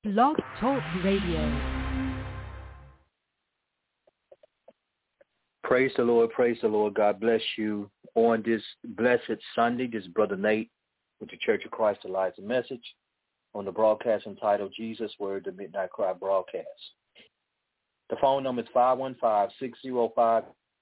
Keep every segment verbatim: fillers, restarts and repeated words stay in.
Blog Talk Radio. Praise the Lord, praise the Lord. God bless you on this blessed Sunday. This is Brother Nate with the Church of Christ Elijah Message on the broadcast entitled Jesus Word, the Midnight Cry broadcast. The phone number is five one five, six zero five.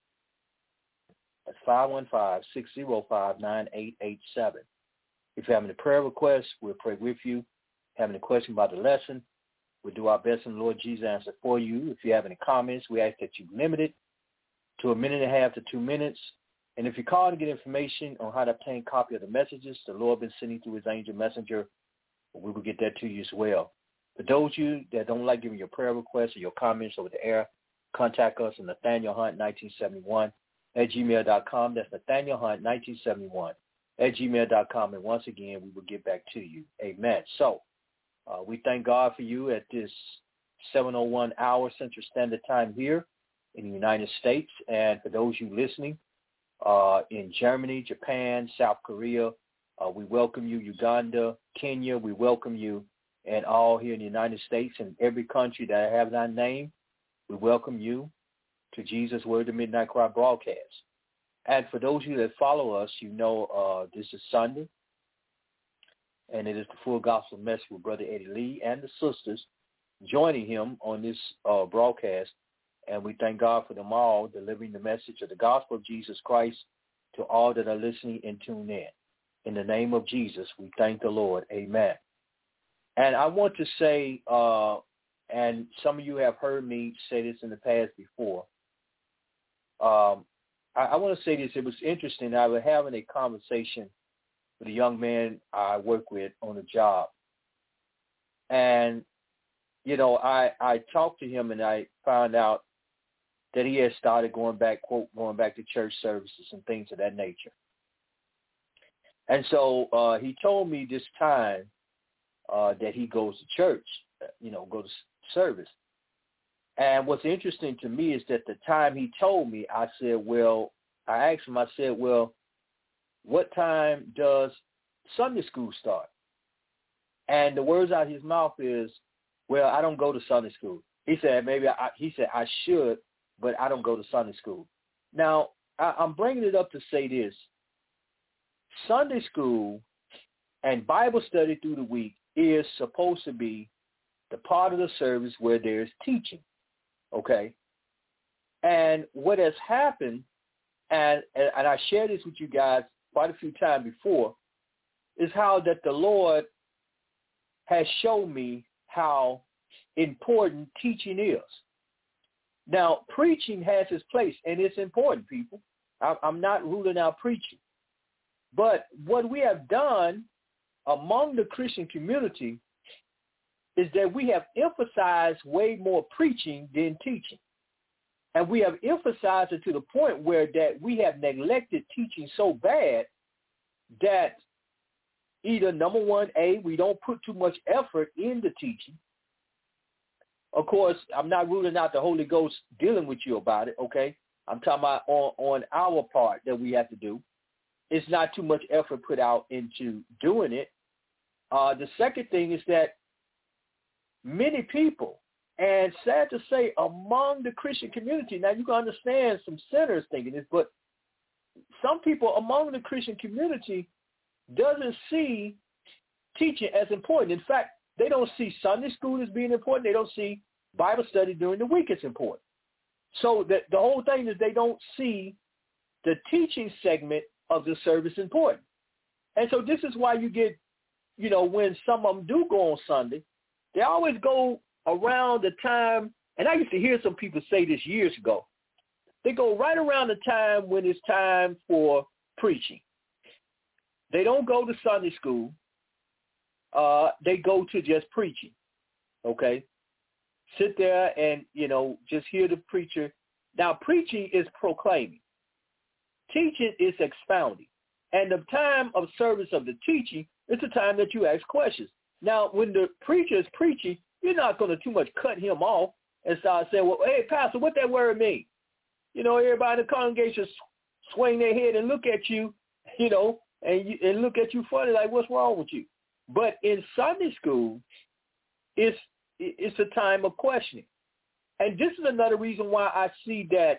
That's five one five, six zero five, nine eight eight seven. If you have any prayer requests, we'll pray with you. Have any question about the lesson, we'll do our best in the Lord Jesus answer for you. If you have any comments, we ask that you limit it to a minute and a half to two minutes. And if you call to get information on how to obtain a copy of the messages the Lord has been sending through his angel messenger, we will get that to you as well. For those of you that don't like giving your prayer requests or your comments over the air, contact us at Nathaniel Hunt nineteen seventy-one at gmail dot com. That's Nathaniel Hunt nineteen seventy-one at gmail dot com. And once again, we will get back to you. Amen. So uh, we thank God for you at this seven oh one hour Central Standard Time here in the United States. And for those of you listening uh, in Germany, Japan, South Korea, uh, we welcome you. Uganda, Kenya, we welcome you. And all here in the United States and every country that I have not named, we welcome you to Jesus Word, the Midnight Cry broadcast. And for those of you that follow us, you know uh, this is Sunday, and it is the full gospel message with Brother Eddie Lee and the sisters joining him on this uh, broadcast. And we thank God for them all delivering the message of the gospel of Jesus Christ to all that are listening and tuned in. In the name of Jesus, we thank the Lord. Amen. And I want to say, uh, and some of you have heard me say this in the past before, um, I, I want to say this. It was interesting. I was having a conversation with a young man I work with on a job. And, you know, I, I talked to him and I found out that he had started going back, quote, going back to church services and things of that nature. And so uh, he told me this time uh, that he goes to church, you know, go to service. And what's interesting to me is that the time he told me, I said, well, I asked him, I said, well, what time does Sunday school start? And the words out of his mouth is, well, I don't go to Sunday school. He said, maybe I, he said, I should, but I don't go to Sunday school. Now, I, I'm bringing it up to say this. Sunday school and Bible study through the week is supposed to be the part of the service where there's teaching, okay? And what has happened, and, and I shared this with you guys quite a few times before, is how that the Lord has shown me how important teaching is. Now, preaching has its place, and it's important, people. I'm not ruling out preaching. But what we have done among the Christian community is that we have emphasized way more preaching than teaching. And we have emphasized it to the point where that we have neglected teaching so bad that either, number one, A, we don't put too much effort into teaching. Of course, I'm not ruling out the Holy Ghost dealing with you about it, okay? I'm talking about on, on our part that we have to do. It's not too much effort put out into doing it. Uh, the second thing is that many people, and sad to say, among the Christian community, now you can understand some sinners thinking this, but some people among the Christian community doesn't see teaching as important. In fact, they don't see Sunday school as being important. They don't see Bible study during the week as important. So the, the whole thing is they don't see the teaching segment of the service important. And so this is why you get, you know, when some of them do go on Sunday, they always go around the time, and I used to hear some people say this years ago, they go right around the time when it's time for preaching. They don't go to Sunday school. Uh, they go to just preaching, okay? Sit there and, you know, just hear the preacher. Now, preaching is proclaiming. Teaching is expounding. And the time of service of the teaching is the time that you ask questions. Now, when the preacher is preaching, you're not going to too much cut him off and start saying, well, hey, pastor, what that word mean? You know, everybody in the congregation swing their head and look at you, you know, and, you, and look at you funny like, what's wrong with you? But in Sunday school, it's it's a time of questioning. And this is another reason why I see that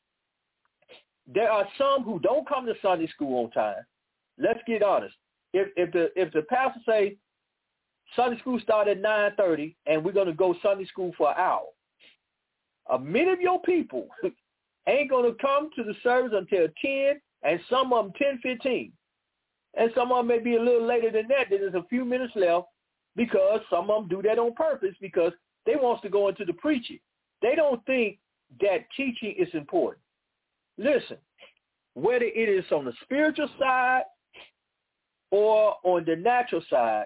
there are some who don't come to Sunday school on time. Let's get honest. If if the if the pastor say Sunday school start at nine thirty and we're going to go Sunday school for an hour, uh, many of your people ain't going to come to the service until ten, and some of them ten fifteen. And some of them may be a little later than that. There's a few minutes left because some of them do that on purpose because they want to go into the preaching. They don't think that teaching is important. Listen, whether it is on the spiritual side or on the natural side,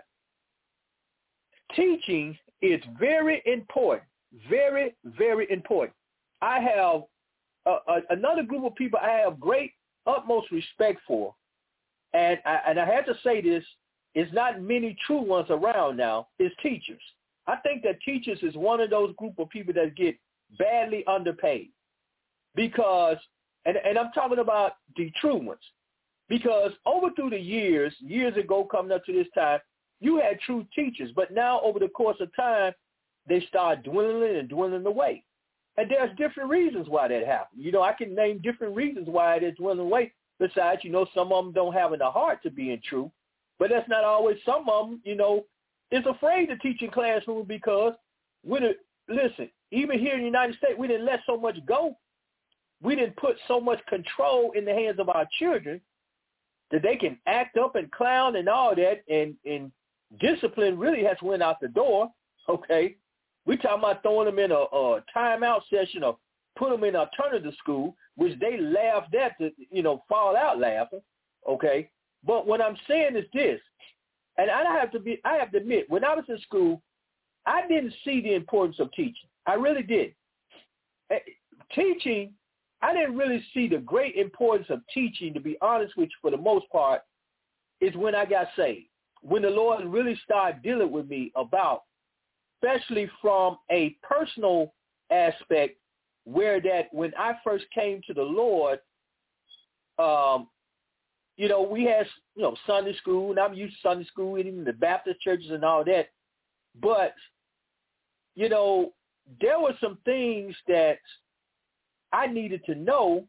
teaching is very important, very, very important. I have uh, uh, another group of people I have great, utmost respect for, and I, and I had to say this, is not many true ones around now, is teachers. I think that teachers is one of those group of people that get badly underpaid because, and, and I'm talking about the true ones, because over through the years, years ago coming up to this time, you had true teachers, but now over the course of time, they start dwindling and dwindling away. And there's different reasons why that happened. You know, I can name different reasons why it is dwindling away. Besides, you know, some of them don't have the heart to being true, but that's not always. Some of them, you know, is afraid to teach in classrooms because, we did, listen, even here in the United States, we didn't let so much go. We didn't put so much control in the hands of our children that they can act up and clown and all that, and, and discipline really has went out the door, okay? We talking about throwing them in a, a timeout session or put them in alternative school, which they laughed at to, you know, fall out laughing, okay? But what I'm saying is this, and I have to be, I have to admit, when I was in school, I didn't see the importance of teaching. I really did. Teaching, I didn't really see the great importance of teaching, to be honest with you, for the most part, is when I got saved. When the Lord really started dealing with me about, especially from a personal aspect, where that when I first came to the Lord, um, you know, we had, you know, Sunday school, and I'm used to Sunday school, even the Baptist churches and all that. But, you know, there were some things that I needed to know,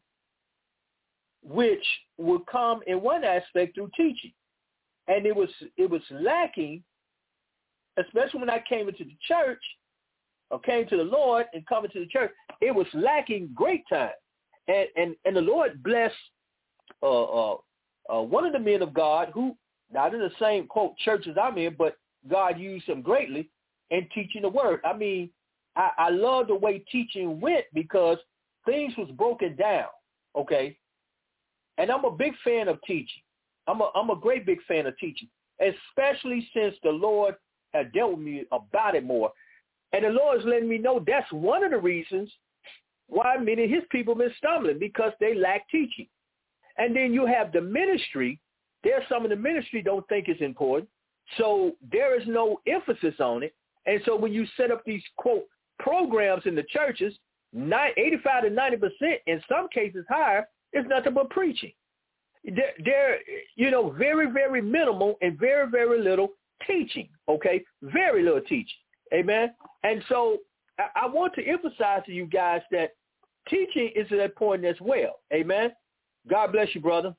which would come in one aspect through teaching. And it was it was lacking, especially when I came into the church, or came to the Lord and coming to the church, it was lacking great time. And and, and the Lord blessed uh, uh, uh, one of the men of God who, not in the same, quote, church as I'm in, but God used him greatly in teaching the word. I mean, I, I love the way teaching went because things was broken down, okay? And I'm a big fan of teaching. I'm a, I'm a great big fan of teaching, especially since the Lord had dealt with me about it more. And the Lord is letting me know that's one of the reasons why many of his people have been stumbling, because they lack teaching. And then you have the ministry. There's some of the ministry don't think it's important, so there is no emphasis on it. And so when you set up these, quote, programs in the churches, eighty-five to ninety percent, in some cases higher, is nothing but preaching. They're, they're, you know, very, very minimal and very, very little teaching, okay? Very little teaching, amen? And so I, I want to emphasize to you guys that teaching is important as well, amen? God bless you, brother.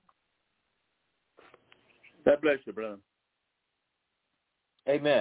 God bless you, brother. Amen.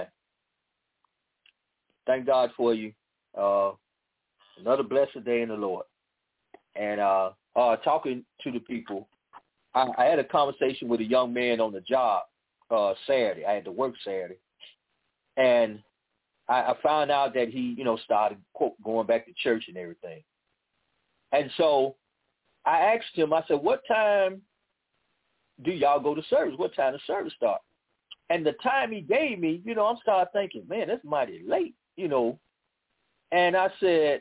Thank God for you. Uh, another blessed day in the Lord. And uh, uh, talking to the people, I, I had a conversation with a young man on the job uh, Saturday. I had to work Saturday. And I, I found out that he, you know, started, quote, going back to church and everything. And so I asked him, I said, what time do y'all go to service? What time does service start? And the time he gave me, you know, I'm starting thinking, man, that's mighty late, you know. And I said,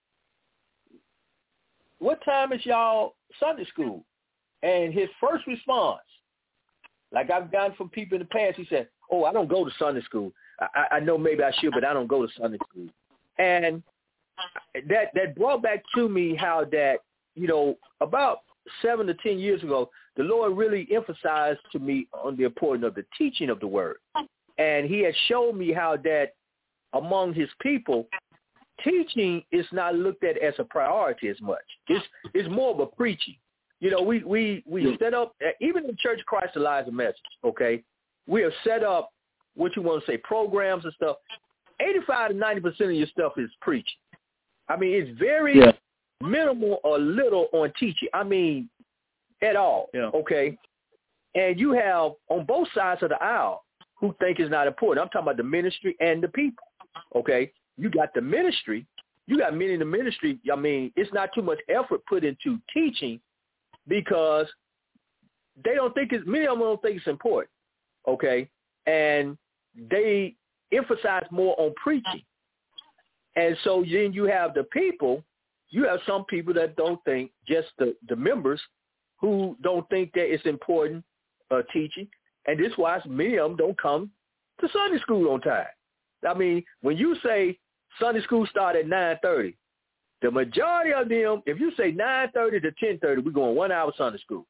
what time is y'all Sunday school? And his first response, like I've gotten from people in the past, he said, oh, I don't go to Sunday school. I, I know maybe I should, but I don't go to Sunday school. And that that brought back to me how that, you know, about seven to ten years ago, the Lord really emphasized to me on the importance of the teaching of the word. And he had showed me how that among his people, teaching is not looked at as a priority as much. It's it's more of a preaching. You know, we we we yeah. set up, even in Church of Christ Alive Message, okay, we have set up what you want to say, programs and stuff. eighty-five to ninety percent of your stuff is preaching. I mean, it's very yeah. minimal or little on teaching. I mean, at all, yeah. okay? And you have on both sides of the aisle who think it's not important. I'm talking about the ministry and the people, okay? You got the ministry. You got many in the ministry. I mean, it's not too much effort put into teaching because they don't think it's, many of them don't think it's important, okay? And they emphasize more on preaching. And so then you have the people, you have some people that don't think, just the, the members who don't think that it's important uh, teaching. And this is why many of them don't come to Sunday school on time. I mean, when you say Sunday school start at nine thirty, the majority of them, if you say nine thirty to ten thirty, we're going one hour Sunday school.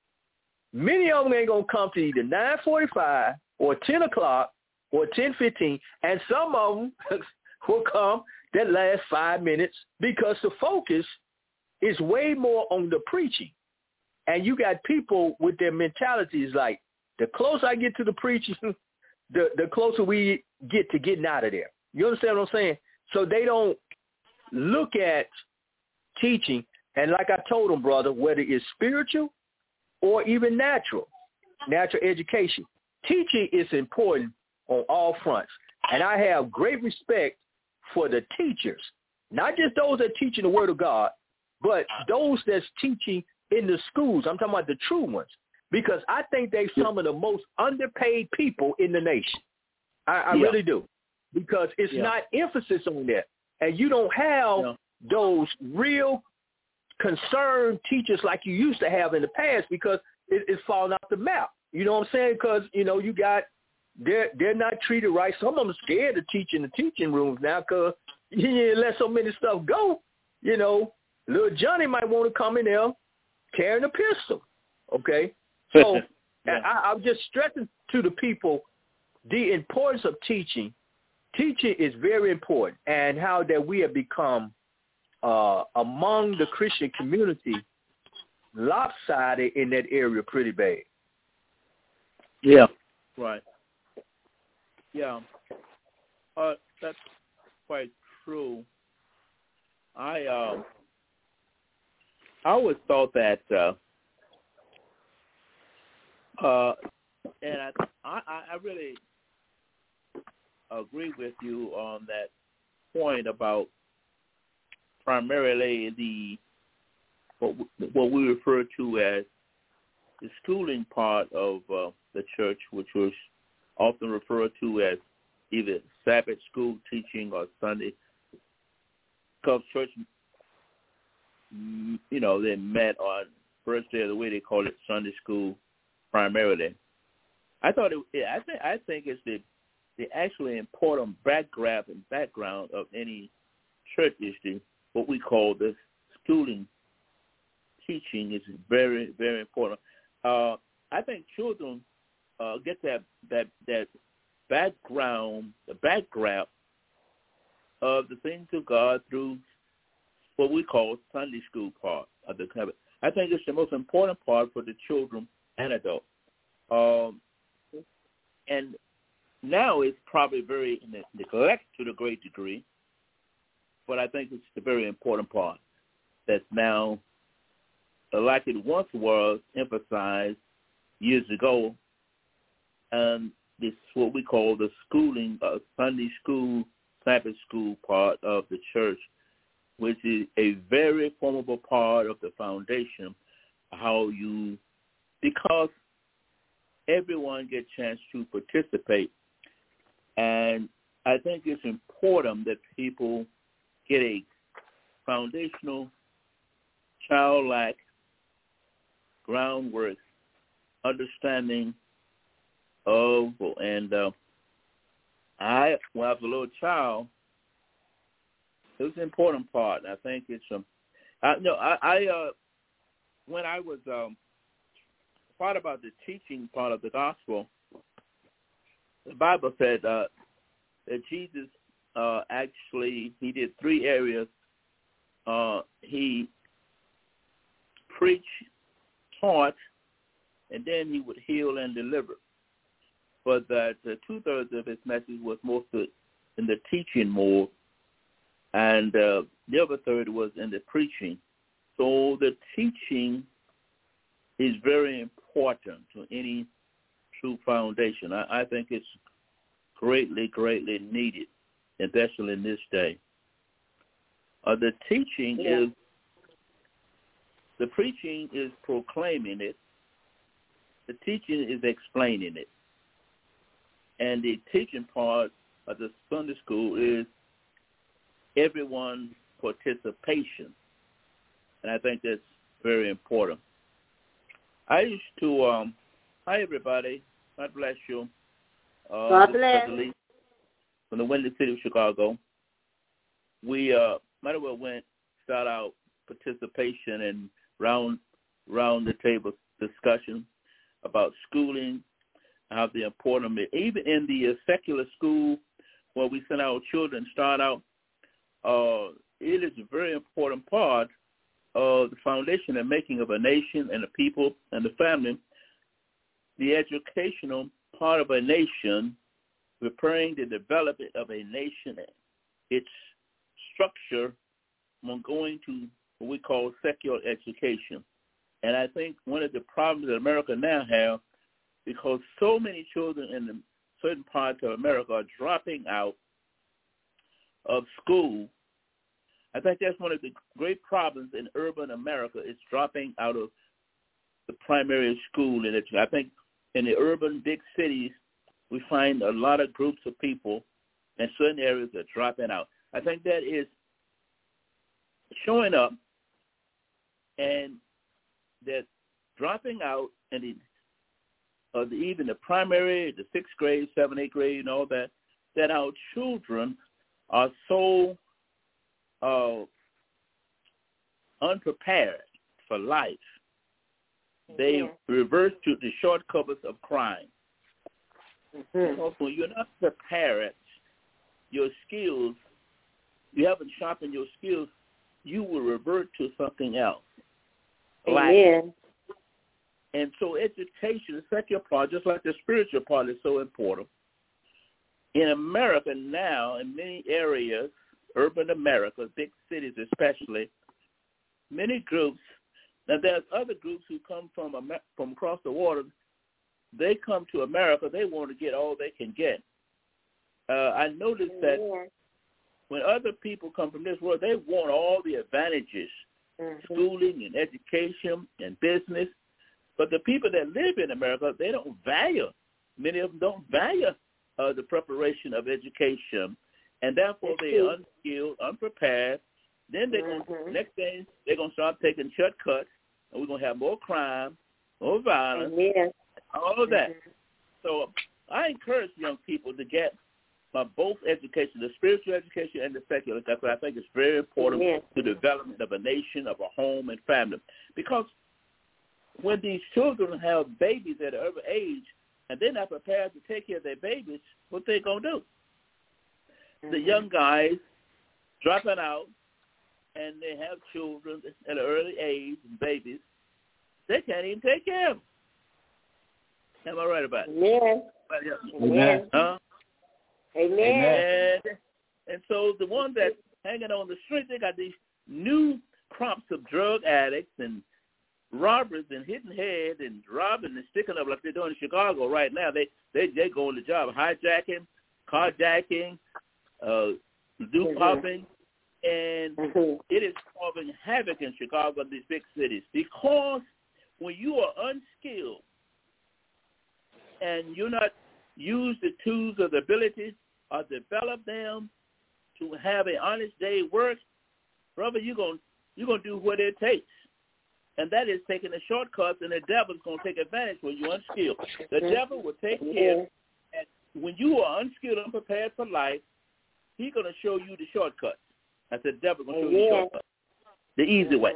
Many of them ain't going to come to either nine forty-five or ten o'clock or ten fifteen, and some of them will come that last five minutes because the focus is way more on the preaching. And you got people with their mentalities like, the closer I get to the preaching, the, the closer we get to getting out of there. You understand what I'm saying? So they don't look at teaching, and like I told them, brother, whether it's spiritual or even natural, natural education, teaching is important on all fronts. And I have great respect for the teachers, not just those that are teaching the word of God, but those that's teaching in the schools. I'm talking about the true ones, because I think they're some of the most underpaid people in the nation. I, I yeah. really do, because it's yeah. not emphasis on that. And you don't have yeah. those real concerned teachers like you used to have in the past, because it, it's falling off the map. You know what I'm saying? Because, you know, you got, they're, they're not treated right. Some of them are scared to teach in the teaching rooms now because you let so many stuff go. You know, little Johnny might want to come in there carrying a pistol, okay? So yeah. I, I'm just stressing to the people the importance of teaching. Teaching is very important, and how that we have become, uh, among the Christian community, lopsided in that area pretty bad. Yeah, right. Yeah, uh, that's quite true. I uh, I always thought that, uh, uh, and I, I I really agree with you on that point about primarily the what what we refer to as the schooling part of uh, the church, which was often referred to as either Sabbath school teaching or Sunday. Because church, you know, they met on first day of the week. They call it Sunday school primarily. I thought it. I think. I think it's the the actually important background and background of any church is the what we call the schooling teaching is very very important. Uh, I think children uh, get that that that background, the background of the things of God through what we call Sunday school part of the covenant. I think it's the most important part for the children and adults. Um, and now it's probably very neglected to a great degree, but I think it's the very important part that's now, like it once was, emphasized years ago. And this what we call the schooling, uh, Sunday school, Sabbath school part of the church, which is a very formidable part of the foundation, how you, because everyone gets a chance to participate. And I think it's important that people get a foundational, childlike groundwork, understanding of, and uh, I, when I was a little child, it was an important part. I think it's um, I, no, I, I uh, when I was um, part about the teaching part of the gospel, the Bible said uh, that Jesus uh, actually, he did three areas. Uh, he preached, taught, and then he would heal and deliver. But that uh, two-thirds of his message was mostly in the teaching mode, and uh, the other third was in the preaching. So the teaching is very important to any true foundation. I, I think it's greatly, greatly needed, especially in this day. Uh, the teaching yeah. is, the preaching is proclaiming it. The teaching is explaining it. And the teaching part of the Sunday school is everyone's participation. And I think that's very important. I used to, um, hi everybody, God bless you. Uh, God bless. From the Windy City of Chicago. We uh, might as well went, start out participation and round, round the table discussion about schooling, how the important, even in the uh, secular school where we send our children start out, uh, it is a very important part of the foundation and making of a nation and the people and the family. The educational part of a nation, preparing the development of a nation, its structure on going to what we call secular education. And I think one of the problems that America now have, because so many children in the certain parts of America are dropping out of school, I think that's one of the great problems in urban America is dropping out of the primary school. And I think in the urban big cities, we find a lot of groups of people in certain areas that are dropping out. I think that is showing up, and that dropping out in the, uh, the even the primary, the sixth grade, seventh, eighth grade, and all that, that our children are so uh, unprepared for life. They yeah. revert to the shortcuts of crime. Mm-hmm. Also, when you're not prepared, your skills, you haven't sharpened your skills, you will revert to something else. Amen. Like, and so education, the secular part, just like the spiritual part, is so important. In America now, in many areas, urban America, big cities especially, many groups, now there's other groups who come from from across the water, they come to America, they want to get all they can get. Uh, I noticed that yeah. when other people come from this world, they want all the advantages, mm-hmm. schooling and education and business. But the people that live in America, they don't value, many of them don't value uh, the preparation of education. And therefore, they are unskilled, unprepared. Then they're mm-hmm. going next thing, they're going to start taking shortcuts, and we're going to have more crime, more violence, Amen. all of that. Mm-hmm. So I encourage young people to get uh, both education, the spiritual education and the secular, because I think it's very important Amen. to the development of a nation, of a home and family. Because when these children have babies at an early age and they're not prepared to take care of their babies, what they going to do? Mm-hmm. The young guys dropping out, and they have children at an early age, babies, they can't even take care of them. Am I right about it? Amen. Amen. Huh? Amen. And, and so the ones that hanging on the street, they got these new crops of drug addicts and robbers and hitting head and robbing and sticking up like they're doing in Chicago right now. They they they go on the job, hijacking, carjacking, uh, do mm-hmm. popping, and mm-hmm. it is causing havoc in Chicago and these big cities because when you are unskilled and you're not use the tools or the abilities or develop them to have an honest day work, brother, you're going you're gonna do what it takes. And that is taking the shortcuts, and the devil's going to take advantage when you're unskilled. The devil will take care, and when you are unskilled, unprepared for life, he's going to show you the shortcuts. That's the devil going to show you the shortcuts, the easy way.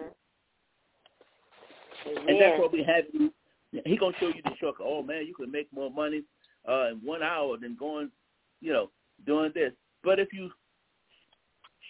And that's what we have. He's going to show you the shortcut. Oh, man, you can make more money uh, in one hour than going, you know, doing this. But if you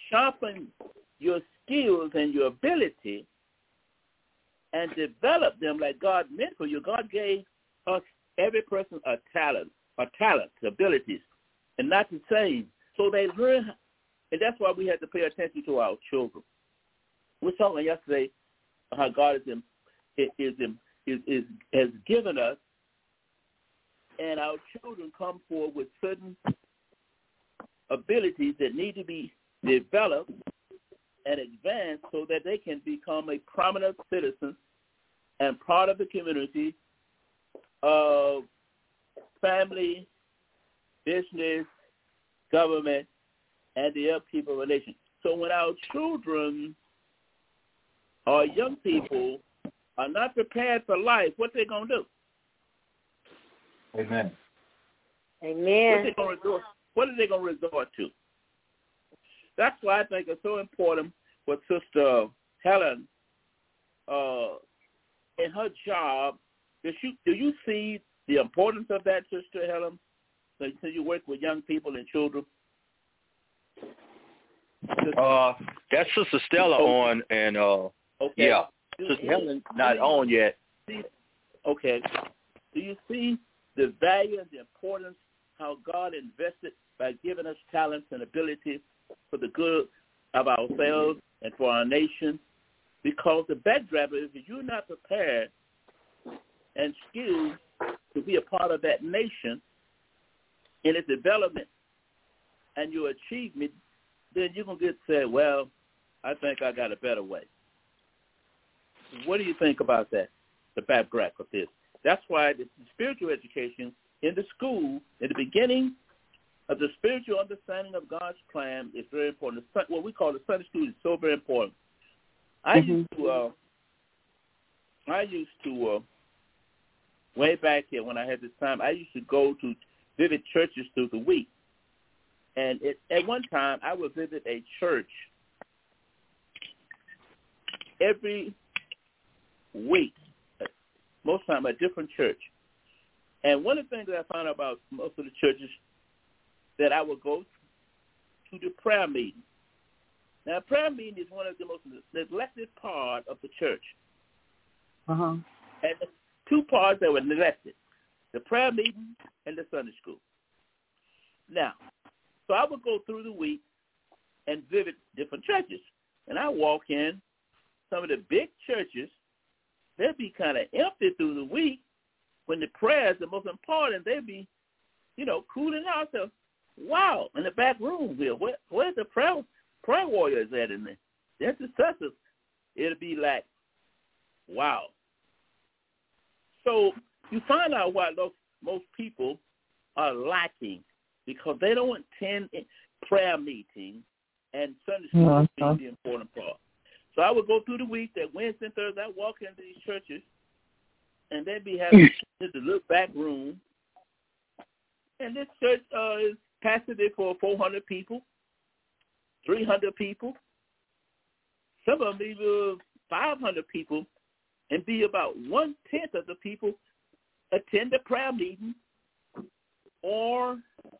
sharpen your skills and your ability and develop them like God meant for you. God gave us, every person, a talent, a talent, abilities, and not the same. So they learn, and that's why we have to pay attention to our children. We were talking yesterday how God is, in, is, in, is, is has given us, and our children come forward with certain abilities that need to be developed and advanced so that they can become a prominent citizen and part of the community, of family, business, government, and the upkeep of a nation. So when our children or young people are not prepared for life, what they going to do? Amen. Amen. What, they gonna resort, what are they going to resort to? That's why I think it's so important what Sister Helen, uh, in her job, does you, do you see the importance of that, Sister Helen? So you work with young people and children? Uh, that's Sister Stella on, and uh, okay. yeah, Sister Helen not on yet. Okay. Do you see the value and the importance how God invested by giving us talents and abilities for the good of ourselves and for our nation? Because the backdrop is if you're not prepared and skilled to be a part of that nation in its development and your achievement, then you're going to get said, well, I think I got a better way. What do you think about that, the backdrop of this? That's why the spiritual education in the school, in the beginning of the spiritual understanding of God's plan is very important. What we call the Sunday school is so very important. I mm-hmm. used to, uh, I used to, uh, way back here when I had this time, I used to go to visit churches through the week. And it, at one time, I would visit a church every week, most time a different church. And one of the things that I found out about most of the churches that I would go to the prayer meeting. Now, prayer meeting is one of the most neglected part of the church. Uh-huh. And the two parts that were neglected, the prayer meeting and the Sunday school. Now, so I would go through the week and visit different churches. And I walk in some of the big churches, they'd be kind of empty through the week when the prayers are most important. They'd be, you know, cooling out. So, wow, in the back room here, where, where's the prayer, prayer warriors at in there? The intercessors. It'll be like, wow. So you find out why those, most people are lacking because they don't attend prayer meetings and Sunday school uh-huh. being the important part. So I would go through the week, that Wednesday and Thursday, I walk into these churches, and they'd be having just a little back room. And this church uh, is pastored for four hundred people, three hundred people, some of them even five hundred people, and be about one-tenth of the people attend the prayer meeting or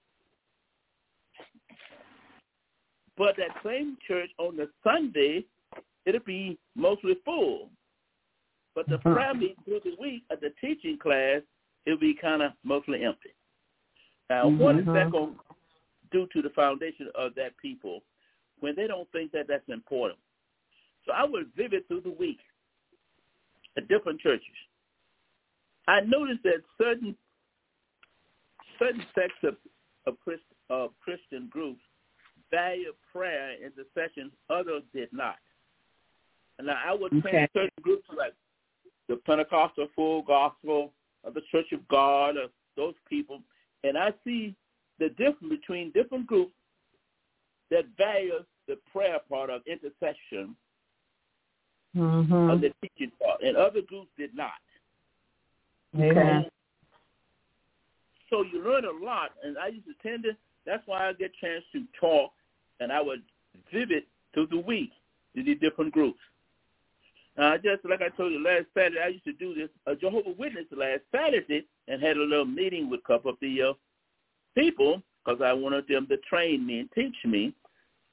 but that same church on the Sunday, it'll be mostly full. But the uh-huh. prayer meeting through the week at the teaching class, it'll be kind of mostly empty. Now, mm-hmm. what is that going to do to the foundation of that people when they don't think that that's important? So I would visit through the week at different churches. I noticed that certain certain sects of of, Christ, of Christian groups value prayer and intercession, others did not. And now I would okay. think certain groups like the Pentecostal Full Gospel or the Church of God or those people, and I see the difference between different groups that value the prayer part of intercession mm-hmm. of the teaching part, and other groups did not. Okay. So you learn a lot, and I used to tend to, that's why I get a chance to talk, and I would visit through the week to the different groups. Now, just like I told you last Saturday, I used to do this, a Jehovah's Witness last Saturday, and had a little meeting with a couple of the uh, people, because I wanted them to train me and teach me.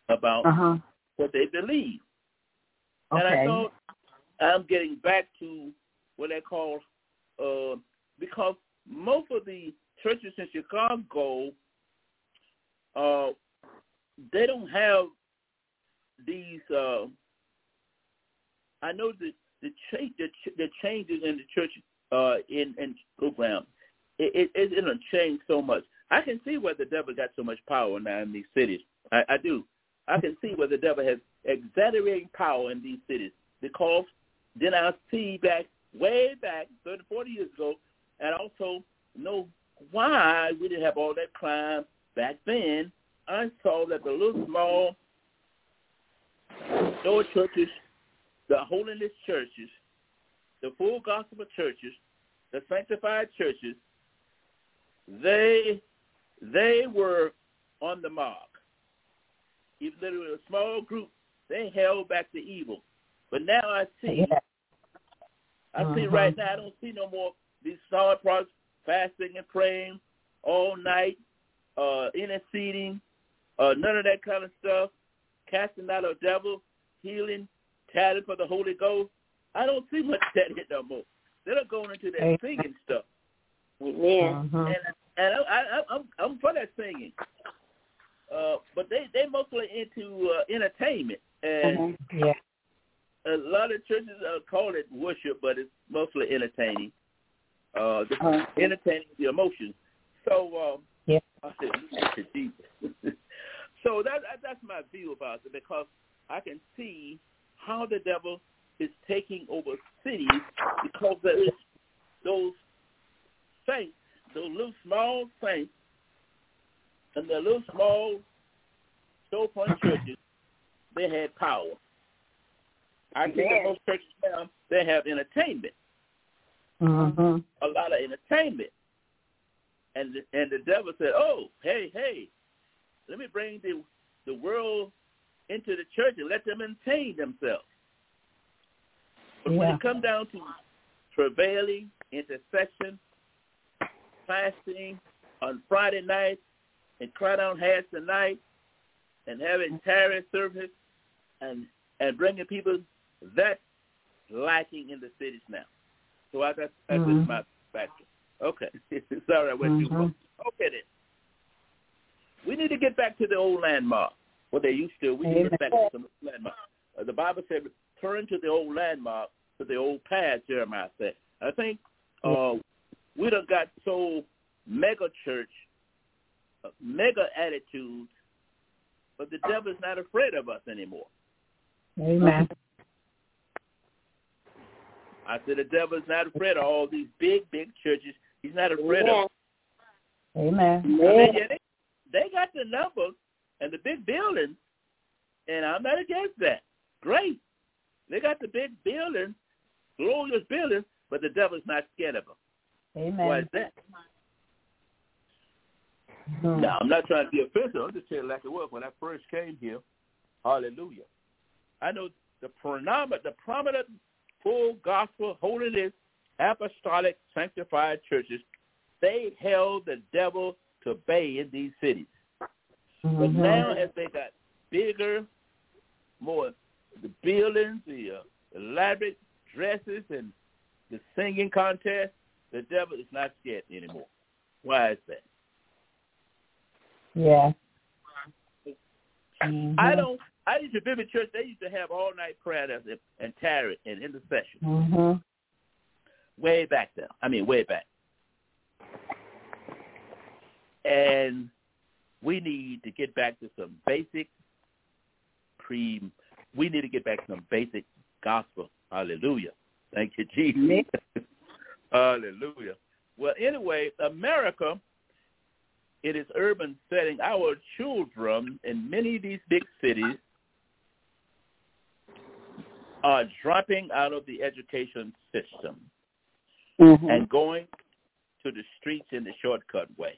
about Uh-huh. what they believe. Okay. And I thought I'm getting back to what they call, uh, because most of the churches in Chicago, uh, they don't have these. Uh, I know the the, cha- the, ch- the changes in the church uh, in in program. It, it it it'll change so much. I can see where the devil got so much power now in these cities. I, I do. I can see where the devil has exaggerating power in these cities because then I see back way back thirty, forty years ago, and also know why we didn't have all that crime back then. I saw that the little small door churches, the holiness churches, the full gospel churches, the sanctified churches, they they were on the mark. Even though they were a small group, they held back the evil. But now I see, Yeah. I see Uh-huh. right now, I don't see no more these solid products, fasting and praying all night, uh, interceding, uh, none of that kind of stuff, casting out a devil, healing, tatting for the Holy Ghost. I don't see much of that here no more. They're going into that Hey. singing stuff. Amen. Uh-huh. And, and I, I, I'm, I'm for that singing. Uh, but they, they mostly into uh, entertainment. And Mm-hmm. Yeah. a lot of churches uh, call it worship, but it's mostly entertaining. Uh, the, Uh-huh. entertaining the emotions. So um, Yeah. I said, look at Jesus. So that, that that's my view about it, because I can see how the devil is taking over cities because there is those saints, those little small saints, and the little small storefront churches, they had power. I think that most churches now, they have entertainment, Uh-huh. a lot of entertainment. And the, and the devil said, oh, hey, hey, let me bring the the world into the church and let them entertain themselves. But when Yeah. it comes down to travailing, intercession, fasting on Friday night, and cry down heads tonight, and having tarry service, and and bringing people, that's lacking in the cities now. So I, that's, that's Mhm. my factor. Okay. Sorry I went too far. Mhm. Okay then. We need to get back to the old landmark, what they used to. We need to get back to some landmark. Uh, the Bible said, return to the old landmark, to the old path, Jeremiah said. I think uh, we done got so mega church, uh, mega attitudes, but the devil is not afraid of us anymore. Amen. I said the devil is not afraid of all these big, big churches. He's not afraid of us. Amen. I mean, yeah, they, they got the numbers and the big buildings, and I'm not against that. Great. They got the big buildings, glorious buildings, but the devil's not scared of them. Amen. Why is that? Mhm. Now, I'm not trying to be offensive. I'm just telling you like it was when I first came here. Hallelujah. I know the prominent, the prominent full gospel, holiness, apostolic, sanctified churches, they held the devil to bay in these cities. But Mhm. now, as they got bigger, more the buildings, the uh, elaborate dresses, and the singing contest, the devil is not scared anymore. Why is that? Yeah. Mhm. I don't. I used to visit church. They used to have all night prayer and, and tarry and intercession. Mhm. Way back there. I mean, way back. And we need to get back to some basic pre. We need to get back to some basic gospel. Hallelujah. Thank you, Jesus. Hallelujah. Well, anyway, America, in its urban setting, our children in many of these big cities are dropping out of the education system Mm-hmm. and going to the streets in the shortcut way.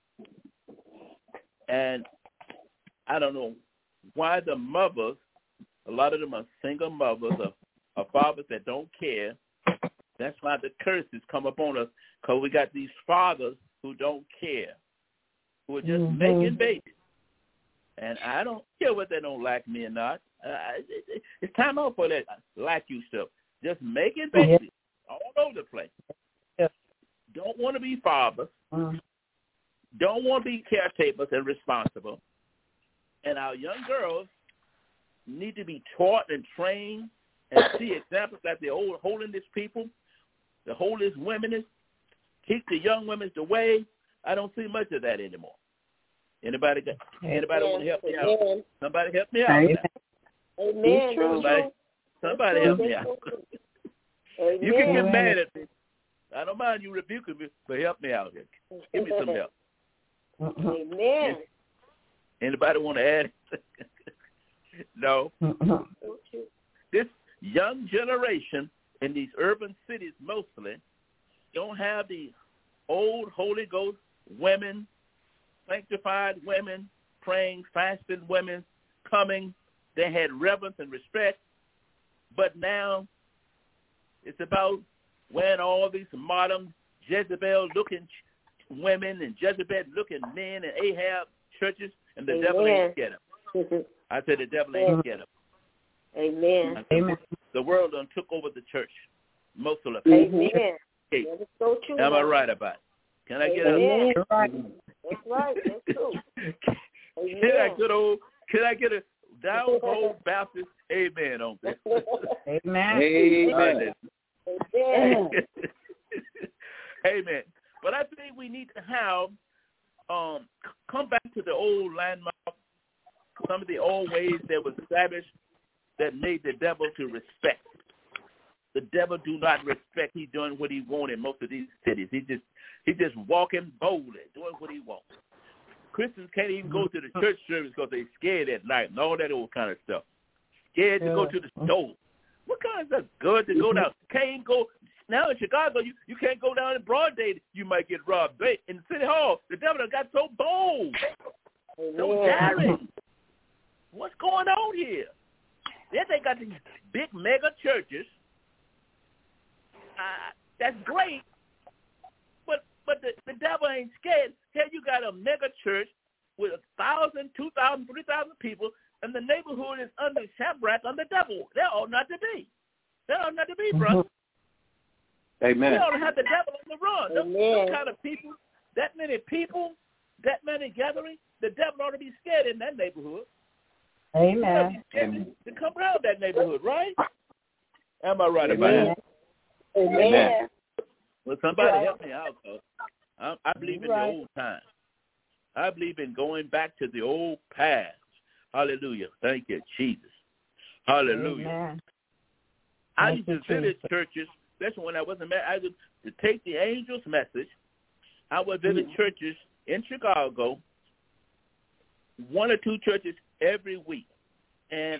And I don't know why the mothers, a lot of them are single mothers or, or fathers that don't care. That's why the curses come upon us, because we got these fathers who don't care, who are just Mhm. making babies. And I don't care whether they don't like me or not. Uh, it, it, it's time out for that like you stuff. Just make it basic yeah. all over the place. Yeah. Don't want to be fathers. Mm-hmm. Don't want to be caretakers and responsible. And our young girls need to be taught and trained and see examples like the old holiness people, the holiness women, teach the young women the way. I don't see much of that anymore. Anybody got, anybody want to help me out? Somebody help me out. Amen. Amen. Somebody, somebody help me out. You can get mad at me. I don't mind you rebuking me, but help me out here. Give me some help. Amen. Anybody want to add? No. This young generation in these urban cities mostly don't have the old Holy Ghost women, sanctified women, praying, fasting women coming. They had reverence and respect, but now it's about wearing all these modern Jezebel-looking women and Jezebel-looking men and Ahab churches, and the Amen. Devil ain't get them. I said the devil ain't get them. Amen. Amen. The world done took over the church, most of the people. Amen. Hey, That's so true. Am I right about it? Can I get Amen. a? That's right. That's true. Amen. Can I get a? Can I get a down home Baptist amen on this? Amen. Amen. Amen. Amen. But I think we need to have um come back to the old landmark, some of the old ways that was established that made the devil to respect. The devil do not respect. He doing what he want in most of these cities. He just he just walking boldly, doing what he wants. Christians can't even go to the church service because they're scared at night and all that old kind of stuff. Scared to go to the store. What kind of stuff good to go down? Can't go now in Chicago. You, you can't go down in broad day. You might get robbed. But in City Hall, the devil done got so bold, so daring. What's going on here? Then they got these big mega churches. Uh, that's great, but but the, the devil ain't scared. Here you got a mega church with a thousand, two thousand, three thousand people, and the neighborhood is under shipwreck on the devil. They ought not to be. They ought not to be, brother. Amen. We ought to have the devil on the run. Those, those kind of people, that many people, that many gatherings, the devil ought to be scared in that neighborhood. Amen. To, to come around that neighborhood, right? Am I right Amen. about that? Amen. Amen. Well, somebody Right. help me out, cause I, I believe in Right. the old times. I believe in going back to the old past. Hallelujah. Thank you, Jesus. Hallelujah. Amen. I Thank used to you, visit Jesus. churches, especially when I wasn't married. I used to take the angel's message. I would visit mm. churches in Chicago, one or two churches every week. And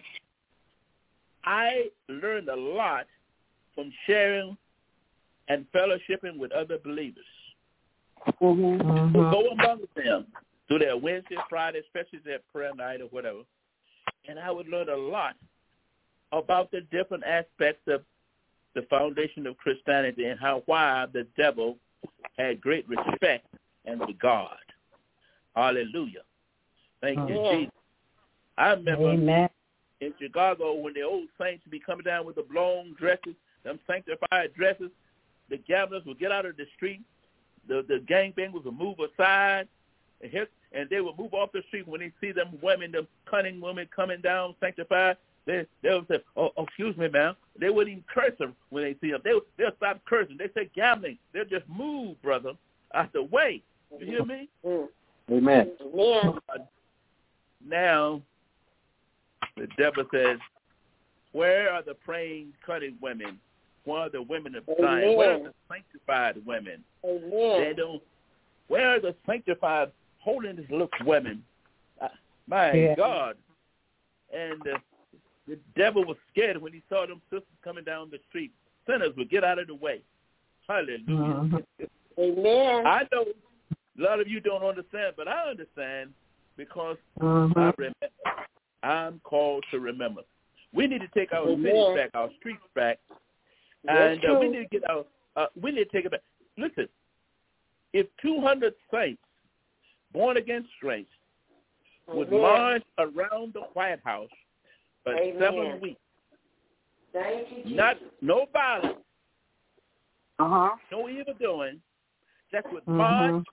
I learned a lot from sharing and fellowshipping with other believers. Mm-hmm. We'll go among them through their Wednesday, Friday, especially their prayer night or whatever. And I would learn a lot about the different aspects of the foundation of Christianity and how why the devil had great respect and regard. Hallelujah. Thank you, Yeah. Jesus. I remember Amen. in Chicago when the old saints would be coming down with the blown dresses, them sanctified dresses, the gamblers would get out of the street, the, the gangbangers would move aside, and, hit, and they would move off the street when they see them women, them cunning women coming down sanctified. They they would say, oh, oh, excuse me, ma'am. They wouldn't even curse them when they see them. They, they'll stop cursing. They say gambling. They'll just move, brother, out the way. You hear me? Amen. Amen. Now, the devil says, where are the praying, cunning women? Where are the women of Zion? Where are the sanctified women? Amen. They don't. Where are the sanctified, holiness look women? Uh, my Yeah. God! And uh, the devil was scared when he saw them sisters coming down the street. Sinners would get out of the way. Hallelujah! Mm-hmm. Amen. I know a lot of you don't understand, but I understand because Mm-hmm. I remember. I'm called to remember. We need to take our Amen. cities back, our streets back, That's and uh, we true. need to get our. Uh, we need to take it back. Listen, if two hundred saints, born again saints, would march around the White House for Amen. seven weeks. Thank you, Jesus. Not no violence, Uh-huh. no evil doing. Just would Mhm. march,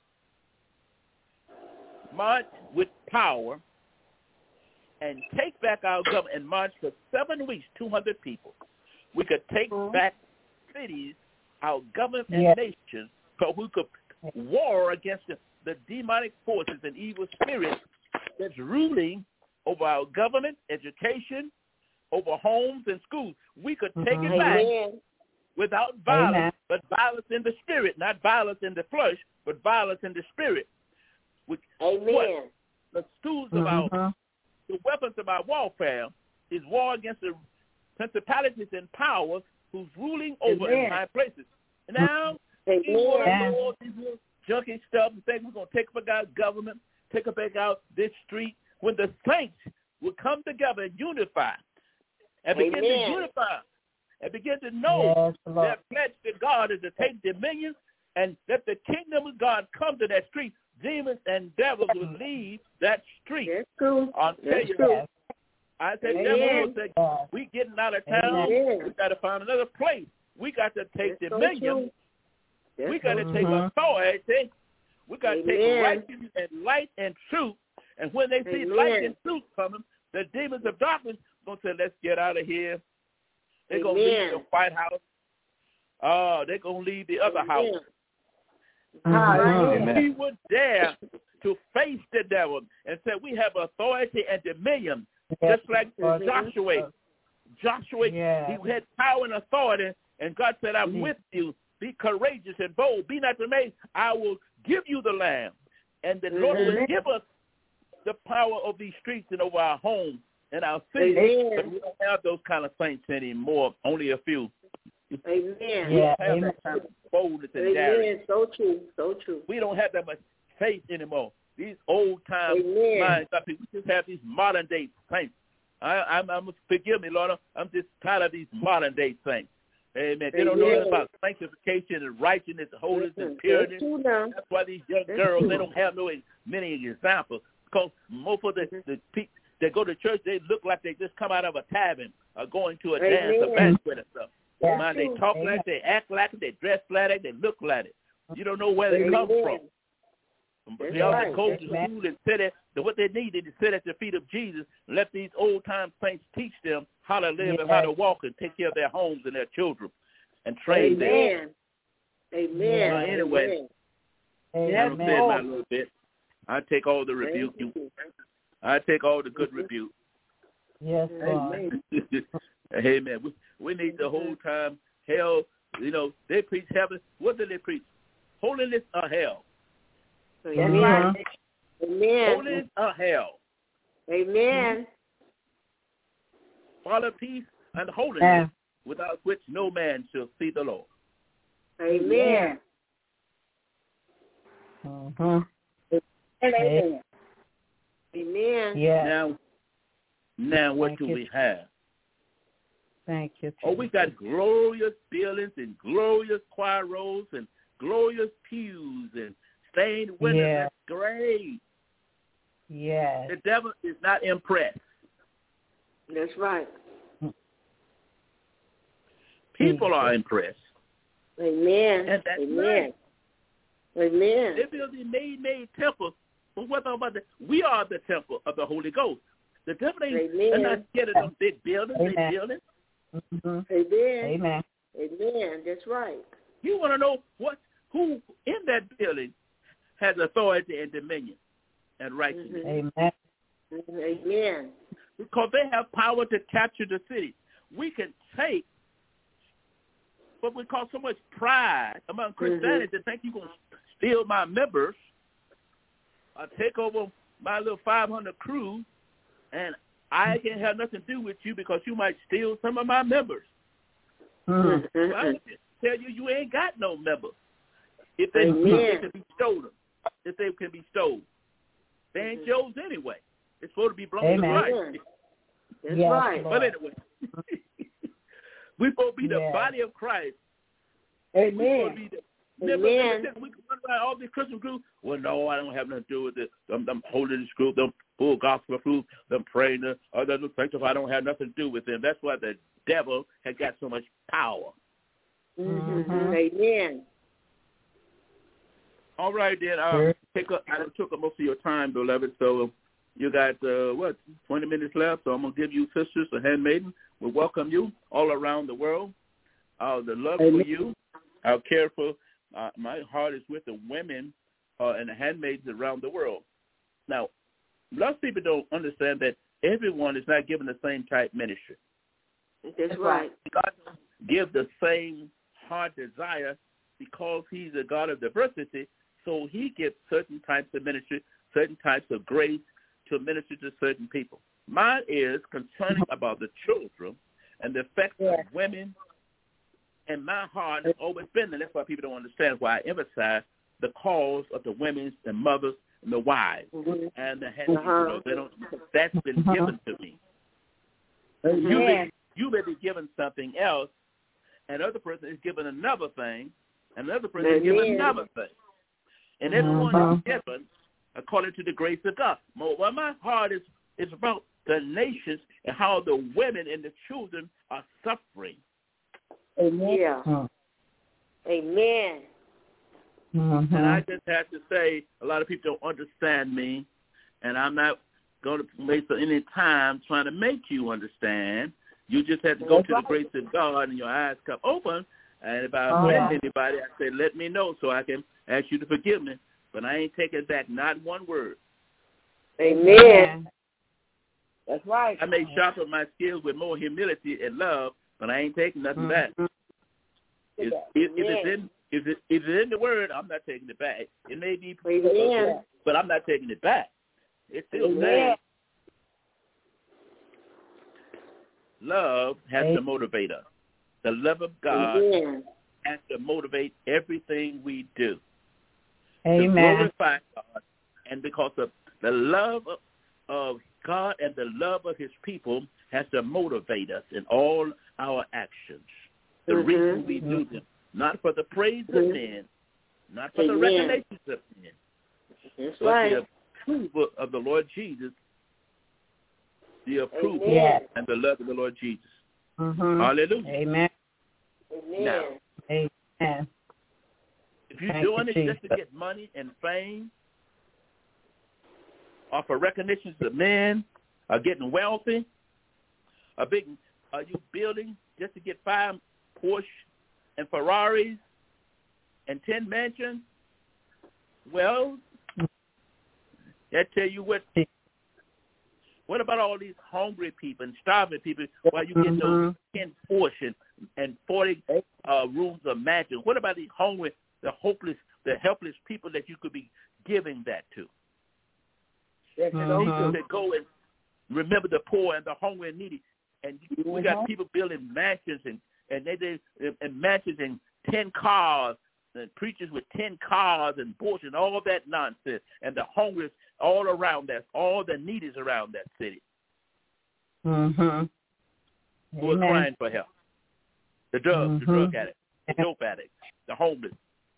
march with power, and take back our government and march for seven weeks, two hundred people. We could take Mhm. back cities, our government and Yes. nations, so we could war against the, the demonic forces and evil spirits that's ruling over our government, education, over homes and schools. We could take Mhm. it back Amen. without violence, Amen. but violence in the spirit, not violence in the flesh, but violence in the spirit. We, Amen. what? The tools of our, Mhm. the weapons of our warfare is war against the principalities and powers who's ruling over Amen. in high places. And now, Amen. we want to Amen. know all these little junky stuff and think we're going to take back our government, take back out this street, when the saints will come together and unify and begin Amen. to unify and begin to know Yes, Lord. their pledge to God is to take dominion and let the kingdom of God come to that street. Demons and devils will leave that street. That's true. I'll tell That's you, true. I said, Amen. devil will say, Yes. we getting out of town. Amen. We got to find another place. We got to take That's so dominion. true. That's We got to so take Mhm. authority. We got to take Amen. righteousness and light and truth. And when they see Amen. light and truth coming, the demons of darkness going to say, let's get out of here. They're going to leave Amen. the White House. Oh, they're going to leave the other house. Mhm. If we would dare to face the devil and say we have authority and dominion, Yes, just like Lord. Joshua. Joshua, Yes. he had power and authority, and God said, I'm Mhm. with you. Be courageous and bold. Be not dismayed. I will give you the land. And the Lord will Mhm. give us the power of these streets and over our homes and our cities. Amen. But we don't have those kind of saints anymore, only a few. Amen. We Yeah, don't have amen. that kind of boldness and daring. Amen. So true. So true. We don't have that much faith anymore. These old time Amen. minds, we just have these modern day saints. I, I'm, I'm forgive me, Lord. I'm just tired of these modern day saints. Amen. They don't know Amen. nothing about sanctification and righteousness, and holiness and That's purity. true now. That's why these young That's girls, true. they don't have no many examples. Because most of the, the people that go to church, they look like they just come out of a tavern or going to a dance, a Amen. banquet or something. Yeah. Man, they true. talk Amen. like it, they act like it, they dress like it, they look like it. You don't know where they Amen. come from. But That's they ought to right. go That's to right. school and sit at the, what they need is to sit at the feet of Jesus and let these old time saints teach them how to live and how to Yes. walk and take care of their homes and their children and train them. Amen. Amen. Well, anyway, Amen. I don't say it my Amen. little bit. I take all the rebuke. You, I take all the good rebuke. Yes, Lord. Amen. Amen. We, we need the whole time hell. You know, they preach heaven. What do they preach? Holiness or hell? Amen. Amen. Holiness or hell? Amen. Follow peace and holiness, Yeah. without which no man shall see the Lord. Amen. Mhm. Amen. Amen. Yeah. Now, now what Thank do you. we have? Thank you. Oh, we got glorious buildings and glorious choir rolls and glorious pews and stained windows. Yeah. That's great. Yes. The devil is not impressed. That's right. People are impressed. Amen. And that's Amen. right. Amen. They build the made-made temple. But what about that? We are the temple of the Holy Ghost. The devil ain't they're Amen. not scared of them big buildings. They Amen. building. Mhm. Amen. Amen. Amen. That's right. You want to know what who in that building has authority and dominion and righteousness. Mhm. Amen. Amen. Because they have power to capture the city. We can take, but we cause so much pride among Christianity Mm-hmm. to think you're going to steal my members or take over my little five hundred crew, and I can't have nothing to do with you because you might steal some of my members. Mhm. Well, I would tell you, you ain't got no members. If they, Amen. if they can be stolen, if they can be stolen, they ain't Mhm. yours anyway. It's supposed to be belonging to Amen. Christ. That's Yes, right. Lord. But anyway, we're supposed to be the Yeah. body of Christ. We're supposed to Amen. be the members Amen. of the, we can run around all these Christian groups. Well, no, I don't have nothing to do with it. I'm, I'm holding this group. I'm full gospel proof, them praying, the other them sanctify, I don't have nothing to do with them. That's why the devil has got so much power. Mm-hmm. Amen. All right, then. Uh, take up, I took up most of your time, beloved, so you got, uh, what, twenty minutes left, so I'm going to give you sisters, a handmaiden. We welcome you all around the world. Uh, the love Amen. For you, our care for, uh, my heart is with the women uh, and the handmaids around the world. Now, a lot of people don't understand that everyone is not given the same type ministry. That's right. God gives the same heart desire because he's a God of diversity, so he gives certain types of ministry, certain types of grace to minister to certain people. Mine is concerning about the children and the effects yeah. of women, and my heart has always been, and that's why people don't understand why I emphasize the cause of the women and mothers and the wives mm-hmm. and the head uh-huh. you know, they don't, that's been uh-huh. given to me. Mm-hmm. You, may, you may be given something else, and another person is given another thing, and another person mm-hmm. is given another thing. And everyone uh-huh. is given according to the grace of God. Well, my heart is, is about the nations and how the women and the children are suffering. Amen. Yeah. Uh-huh. Amen. Mm-hmm. And I just have to say, a lot of people don't understand me, and I'm not going to waste any time trying to make you understand. You just have to go That's to right. the grace of God and your eyes come open. And if I offend oh. anybody, I say, let me know so I can ask you to forgive me. But I ain't taking back not one word. Amen. That's right. I may sharpen my skills with more humility and love, but I ain't taking nothing mm-hmm. back. If, if, if, it's in, if, it, if it's in the word, I'm not taking it back. It may be, Amen. but I'm not taking it back. It's still Amen. saying love has Amen. To motivate us. The love of God Amen. Has to motivate everything we do. Amen. To glorify God, and because of the love of, of God and the love of his people has to motivate us in all our actions. The mm-hmm. reason we do them, not for the praise mm-hmm. of men, not for Amen. The recognition of men, That's but right. the approval of the Lord Jesus, the approval Amen. and the love of the Lord Jesus. Mm-hmm. Hallelujah. Amen. Amen. Now, Amen. if you're Thank doing you, it just Jesus. to get money and fame, or for recognition of men, or getting wealthy, or big, are you building just to get five Porsche and Ferraris and ten mansions? Well, I tell you what. What about all these hungry people and starving people while you get those ten Porsche and, and forty uh, rooms of mansions? What about these hungry, the hopeless, the helpless people that you could be giving that to? Mm-hmm. That go and remember the poor and the hungry and needy. And we got people building mansions and and they, they and mansions and ten cars and preachers with ten cars and Porsche and all that nonsense, and the hungry all around that, all the needies around that city. Mm-hmm. Who are crying for help. The drug, mm-hmm. the drug addict, the dope addict, the homeless,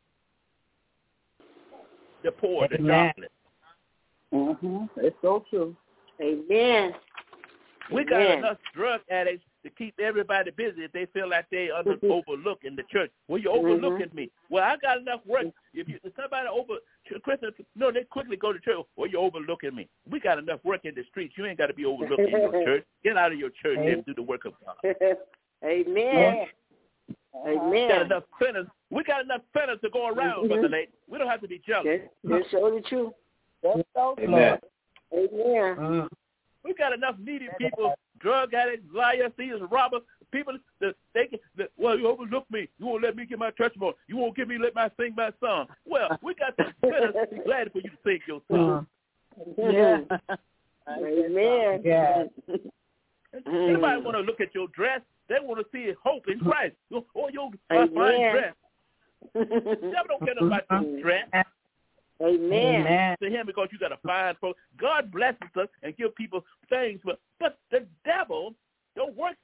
the poor, Amen. The jobless. Mm-hmm. It's so true. Amen. We got Amen. Enough drug addicts to keep everybody busy if they feel like they under overlooked in the church. Well, you're overlooking mm-hmm. me. Well, I got enough work. If, you, if somebody over Christian, no, they quickly go to church. Well, you're overlooking me. We got enough work in the streets. You ain't got to be overlooked in your church. Get out of your church Amen. And do the work of God. Amen. Uh-huh. Amen. We got enough sinners. We got enough sinners to go around, mm-hmm. Brother Nate. We don't have to be jealous. That's so true. That's so true. Amen. Amen. Mm. We got enough needy people, drug addicts, liars, thieves, robbers, people that they can, that, well, you overlook me. You won't let me get my testimony. You won't give me let me sing my song. Well, we got some sinners. Be glad for you to sing your song. Yeah. Amen. Yeah. Anybody want to look at your dress? They want to see hope in Christ. Oh, your uh, fine dress. Devil don't care about your dress. Amen. Amen. To him because you got a fine folk. God blesses us and give people things, but but the devil don't work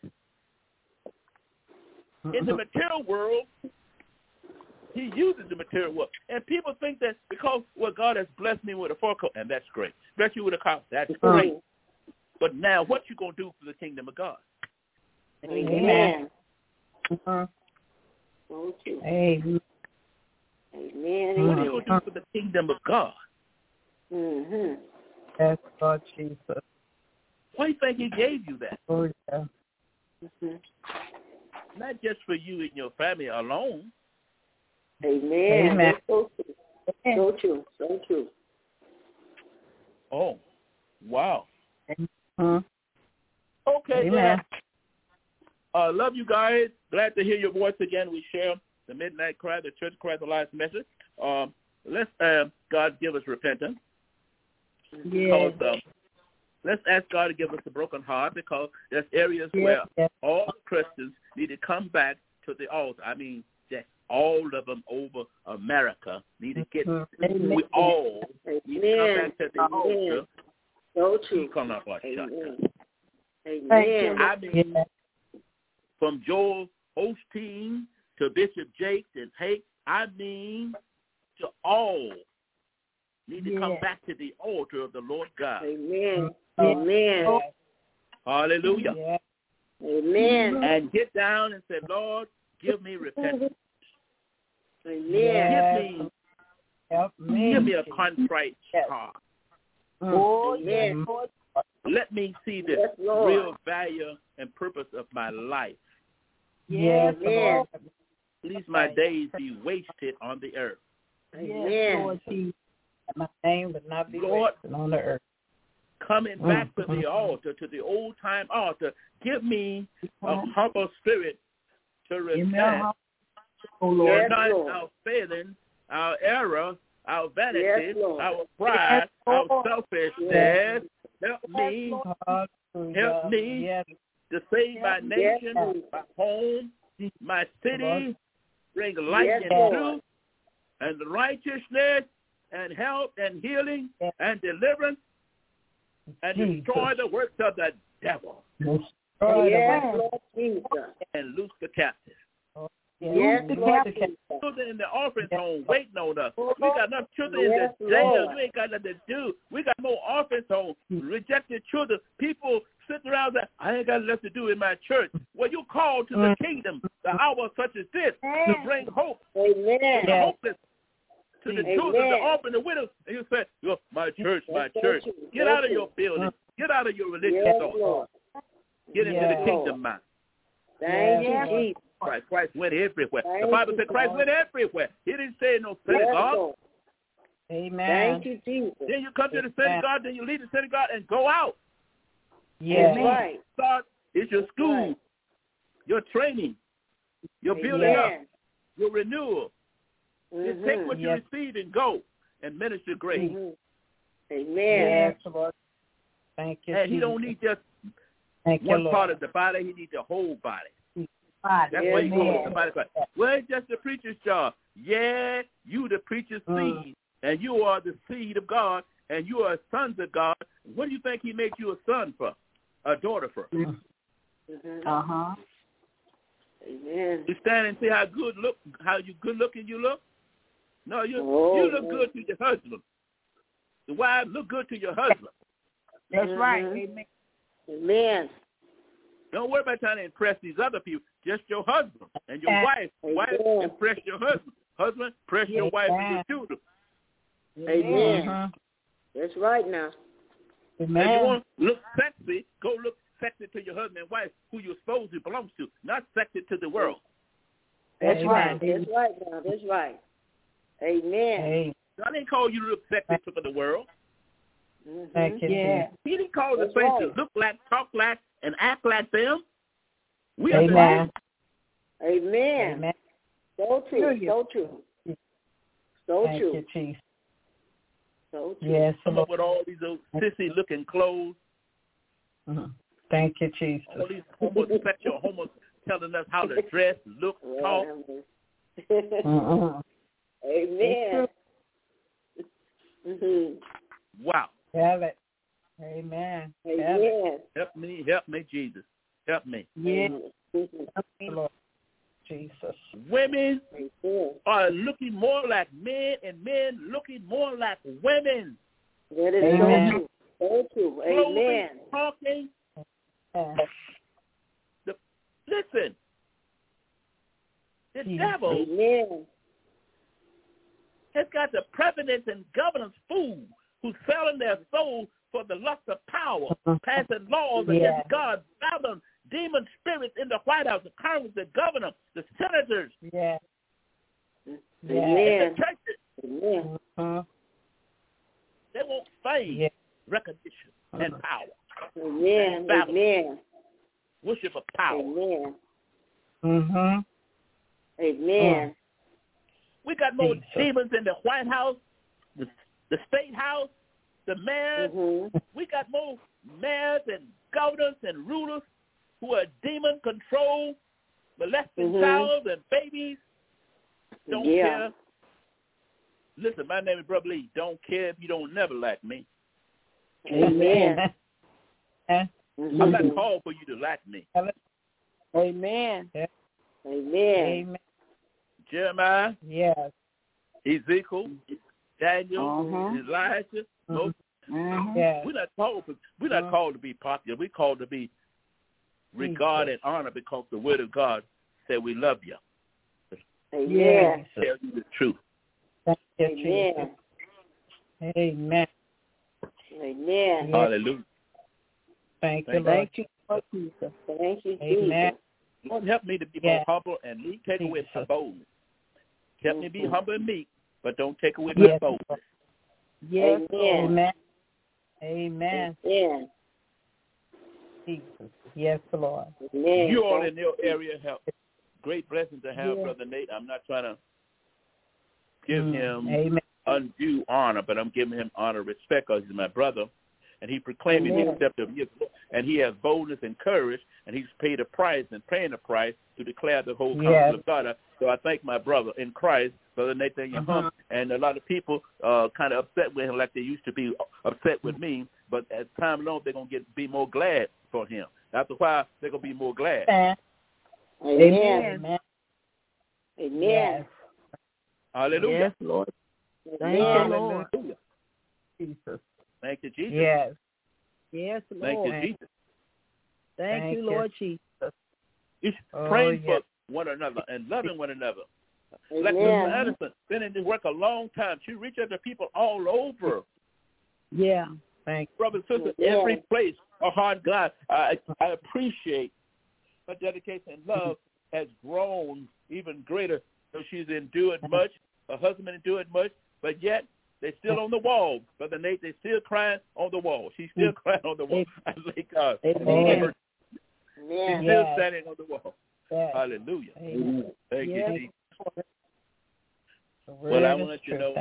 in the material world. He uses the material world, and people think that because well, God has blessed me with a fur coat, and that's great. especially with a car. That's great. But now, what you gonna do for the kingdom of God? Amen. Mhm. Amen. Amen. What are you gonna do for the kingdom of God? Mm-hmm. Yes, Lord Jesus. Why do you think He gave you that? Oh, yeah. Mm-hmm. Not just for you and your family alone. Amen. Amen. So true. So true. So true. Oh, wow. Mhm. Okay, Amen. I uh, love you guys. Glad to hear your voice again. We share the Midnight Cry, the Church of Christ Alliance message. Um, let's uh, God give us repentance. Yes. Because, um, let's ask God to give us a broken heart, because there's areas Yes. where Yes. all Christians need to come back to the altar. I mean, just all of them over America need to get. Mhm. We all need to come back to the Amen. altar. So true. Come up, shut Amen. Thank Amen. I mean, Yes. from Joel Osteen to Bishop Jakes and Hake, I mean, to all need to come Yes. back to the altar of the Lord God. Amen. Yes. Amen. Hallelujah. Yes. Amen. And get down and say, Lord, give me repentance. Amen. Yes. Give me, Help me. give me a contrite Yes. heart. Oh, yes. Lord. Let me see the Yes, Lord. real value and purpose of my life. Yes, Amen. Lord. Please my days be wasted on the earth. Yes, Amen. Lord Jesus. My name would not be Lord, wasted on the earth. Coming back to the altar, to the old-time altar, give me a humble spirit to repent, Oh, Lord. Yes, not Lord. our failings, our error, our vanity, Yes, Lord. our pride, Yes, Lord. our selfishness. Yes. Help me Hallelujah. Help me. Yes. to save my Yes, nation, Lord. my home, my city, bring light Yes, and Lord. truth and righteousness and help and healing Yes. and deliverance and Jesus. destroy the works of the devil Destroy Yes, the Lord Jesus. and loose the captive. Yes, the Lord captive. Jesus. Children in the offering Yes. home waiting on us. We got enough children Yes, in the jails. Lord. We ain't got nothing to do. We got more offering home. Rejected children. People sitting around that, I ain't got nothing to do in my church. Well, you called to the kingdom, the hour such as this, to bring hope to Amen. the Yes. hopeless, to the Amen. children, the orphan, the widows. And you say, "Yo, my church, my That's so church. true. Get So out of true. your building. Get out of your religious Yes, thoughts. Lord. Get into Yes. the kingdom mind. Thank Yes, you, Lord. Jesus. Christ, Christ went everywhere. Thank The Bible you, said Christ Lord. went everywhere. He didn't say no Yes, synagogue. Lord. Amen. Thank you, Jesus. Then you come to the Amen. synagogue, then you leave the synagogue and go out. Yes. That's right. Start, it's your school, right. your training, your building up, Amen. your renewal. Just take Mhm. what you Yes. receive and go and minister grace. Mhm. Amen. Yes, Lord. Thank you, And he Jesus. don't need just Thank you, one Lord. part of the body, he needs the whole body. Body. That's Yes, why you go Lord. to somebody like, well, it's just the preacher's job. Yeah, you the preacher's Mm. seed, and you are the seed of God, and you are sons of God. What do you think he makes you a son for, a daughter for? Mhm. Uh-huh. Amen. You stand and see how good look, how you good looking you look. No, you Oh, you look man. good to your husband. The wife look good to your husband. That's right. Mhm. Amen. Amen. Don't worry about trying to impress these other people. Just your husband and your Amen. wife. Wife, Amen. impress your husband. Husband, impress your wife and your children. Amen. Uh-huh. That's right now. If you Amen. want to look sexy, go look sexy to your husband and wife, who you're supposed to belong to, not sexy to the world. That's That's right. right. That's right now. That's right. Amen. Hey, I didn't call you to look sexy to the world. Mhm. thank you. Yeah. He didn't call the That's saints right. to look like, talk like, and act like them. We are the Amen. Amen. Amen. So true. Hallelujah. So true. So Thank true. you, Chief. So true. Yes, come Lord. up with all these old sissy-looking clothes. Mhm. Thank you, Jesus. All these homosexual homos telling us how to dress, look, talk. Uh-uh. Amen. Mhm. Wow. Have it. Amen. Have it. Amen. Help me, help me, Jesus. Help me. Yes, Mhm. Lord. Jesus. Women Amen. are looking more like men and men looking more like women. That is Amen. so true. So true. Amen. Talking. The, listen, the Jesus. devil Amen. has got the presidents and governors fooled who selling their soul for the lust of power, passing laws Yeah. against God, battling demon spirits in the White House, the Congress, the governor, the senators, Yeah. in Amen. the churches. Amen. Uh-huh. They want fame, Yeah. recognition, and power. Amen. Battle. Amen. Worship of power. Amen. Mm-hmm. Amen. We got more Jesus. demons in the White House, the, the State House, the mayors. Mm-hmm. We got more mayors and governors and rulers who are demon-controlled, molesting Mhm. child and babies. Don't Yeah. care. Listen, my name is Brother Lee. Don't care if you don't never like me. Amen. I'm Mhm. not called for you to like me. Amen. Yeah. Amen. Amen. Jeremiah, Yes. Ezekiel, Daniel, Uh-huh. Elijah, Moses. Mhm. Yes. We're not called. For, we're not called to be popular. We're called to be regarded and honored because the Word of God said we love you. Amen. Tell you the truth. Thank you, Amen. Jesus. Amen. Amen. Yeah. Hallelujah. Thank you, Thank Lord. Thank you, Lord Jesus. Thank you, Amen. Jesus. Lord, help me to be Yeah. more humble and me take away my Jesus. boldness. Help me to be Mhm. humble and meek, but don't take away my Yes. boldness. Yes, Lord. Amen. Amen. Amen. Jesus. Yes, Lord. Amen. You all in your area have great blessing to have, Yeah. Brother Nate. I'm not trying to give Mm. him Amen. undue honor, but I'm giving him honor, respect, because he's my brother, and he proclaiming Amen. the accept of his, and he has boldness and courage, and he's paid a price and paying a price to declare the whole counsel Yes. of God. So I thank my brother in Christ, Brother Nathaniel Uh-huh. Hump, and a lot of people uh, kind of upset with him like they used to be upset with me, but as time along, they're going to get be more glad for him. After a while, they're going to be more glad. Amen. Amen. Amen. Amen. Yes. Hallelujah. Yes, Lord. Thank Amen. you, Lord. Hallelujah. Jesus. Thank you, Jesus. Yes. Yes, Thank you, Lord. Jesus. Thank, Thank you, you. Lord Jesus. It's Oh, praying yes. for one another and loving one another. Like Amen. Mister Anderson, been in this work a long time. She reached out to people all over. Yeah. Thank Brothers and sisters, Yeah. every place, a hard God. I, I appreciate her dedication and love has grown even greater. So she's endured much. Her husband endured much, but yet they're still on the wall. Brother Nate, they're still crying on the wall. She's still crying on the wall. I thank God. Amen. She's Amen. still Yes. standing on the wall. Yes. Hallelujah. Amen. Thank Yes. you, Jesus. The Well, I word want is you to true. know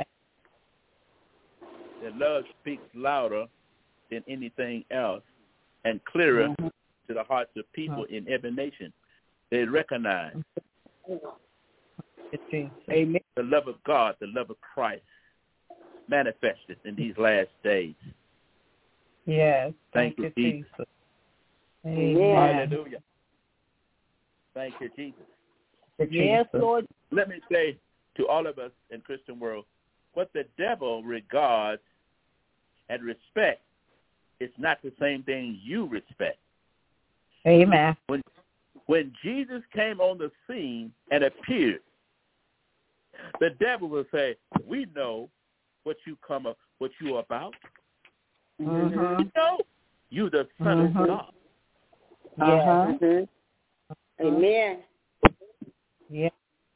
that love speaks louder than anything else and clearer Mhm. to the hearts of people in every nation. They recognize Thank you, Jesus. Amen. the love of God, the love of Christ manifested in these last days. Yes. Thank Thank, you, you, Jesus. Jesus. Amen. Amen. Hallelujah. Thank you, Jesus. Thank you, Yes, Jesus. Lord. Let me say to all of us in Christian world, what the devil regards and respect is not the same thing you respect. Amen. When when Jesus came on the scene and appeared, the devil will say, "We know what you come up, what you are about. Mm-hmm. We know you the Son Mhm. of God." Uh-huh. Mhm. Amen. Yeah.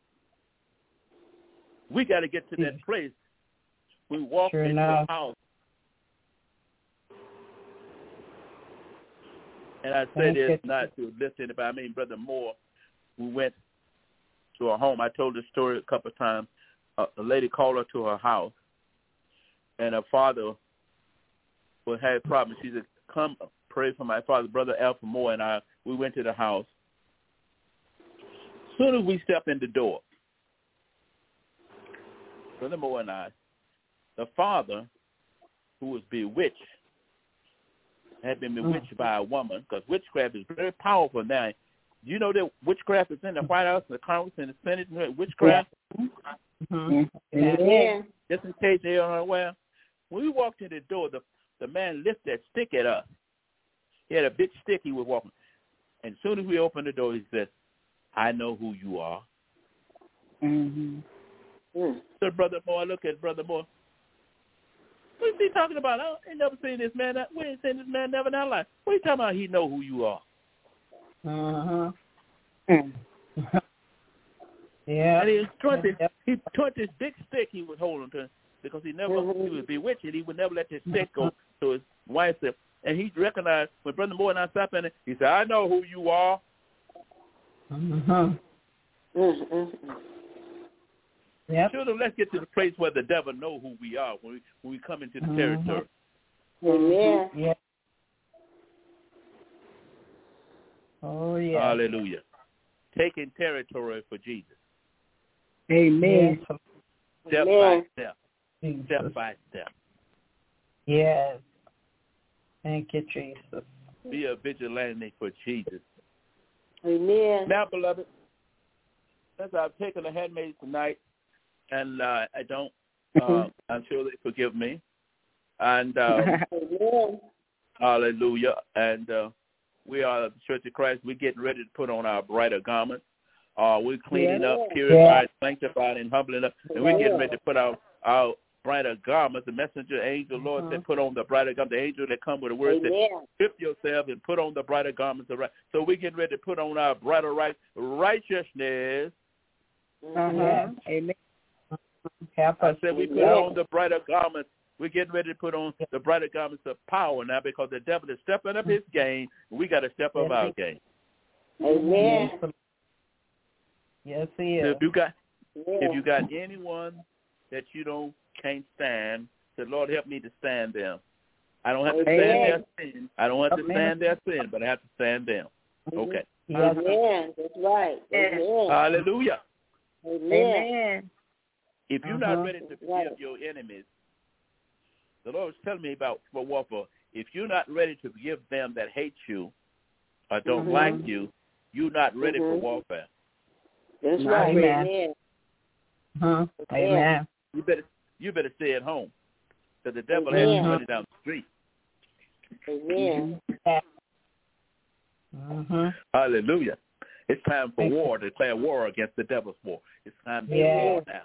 We got to get to that place. We walk Sure into enough. a house, and I say Thank this you. not to lift anybody. I mean, Brother Moore, we went to a home. I told this story a couple of times. A, a lady called her to her house, and her father was had problems. She said, "Come pray for my father." Brother Alpha Moore and I, we went to the house. As soon as we stepped in the door, Brother Moore and I, the father, who was bewitched, had been bewitched by a woman, because witchcraft is very powerful now. You know that witchcraft is in the White House, and the Congress, and the Senate, and witchcraft? Mm-hmm. Amen. Just in case they aren't aware, when we walked in the door, the, the man lifted that stick at us. He had a big stick he was walking. And as soon as we opened the door, he said, I know who you are. Mm-hmm. Mm. So Brother Moore, I look at Brother Moore. What is he talking about? I ain't never seen this man. We ain't seen this man never in our life. What are you talking about? He know who you are. Uh-huh. Yeah. And he turned this, Yep. he turned this big stick he was holding to because he never, Mm-hmm. he was bewitched. He would never let this stick go. So his wife said, and he recognized when Brother Moore and I stopped in it, he said, I know who you are. Uh-huh. Mm-hmm. Yep. Children, let's get to the place where the devil know who we are when we, when we come into the Mhm. territory. Amen. Yeah. Oh, yeah. Hallelujah. Taking territory for Jesus. Amen. Yes. Step Amen. by step. Jesus. Step by step. Yes. Thank you, Jesus. Be a vigilante for Jesus. Amen. Now, beloved, as I've taken the handmaid tonight, and uh, I don't, uh, I'm sure they forgive me. And um, Amen. hallelujah. And uh, we are the Church of Christ. We're getting ready to put on our brighter garments. Uh, we're cleaning Yeah. up, purifying, Yeah. sanctifying, and humbling up. And we're getting ready to put our, our brighter garments. The messenger angel, Lord, Mhm. said, put on the brighter garments. The angel that come with the word said, Amen. strip yourself and put on the brighter garments of right. So we're getting ready to put on our brighter right righteousness. Uh-huh. Amen. Help I us. said we put Yeah. on the brighter garments. We're getting ready to put on the brighter garments of power now because the devil is stepping up his game. And we got to step up Yes, our he- game. Amen. Yes, he So is. if you got Yeah. if you got anyone that you don't can't stand, say, Lord, help me to stand them. I don't have to stand Amen. their sin. I don't have to Amen. stand their sin, but I have to stand them. Okay. Yes. Amen. That's right. Amen. Hallelujah. Amen. Amen. If you're Uh-huh. not ready to forgive Right. your enemies, the Lord was telling me about for warfare. If you're not ready to forgive them that hate you or don't Mhm. like you, you're not ready for Mhm. warfare. That's right. Amen. Amen. Uh-huh. Amen. You better you better stay at home because the devil Amen. has you running down the street. Amen. Mm-hmm. Hallelujah. It's time for Thank you. war, to declare war against the devil's war. It's time to Yeah. war now.